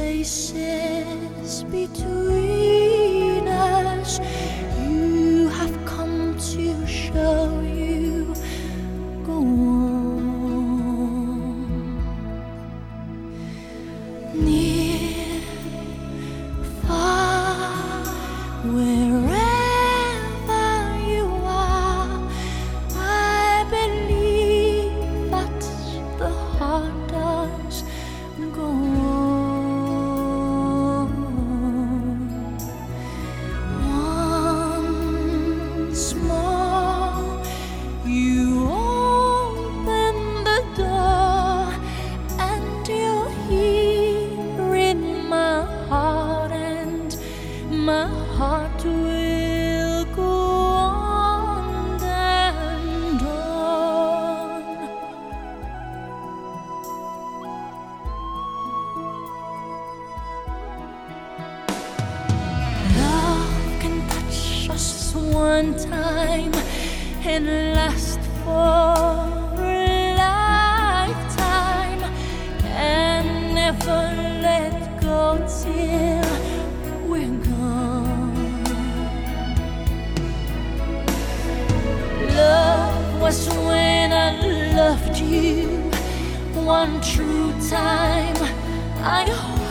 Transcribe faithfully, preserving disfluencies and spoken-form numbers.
spaces between us. You have come to show you go on. Near, far, wherever you are, I believe that the heart does go on. Once more, you open the door, and you're here in my heart, and my heart will go on and on. Love can touch us one time and last for a lifetime, and never let go till we're gone. Love was when I loved you one true time. I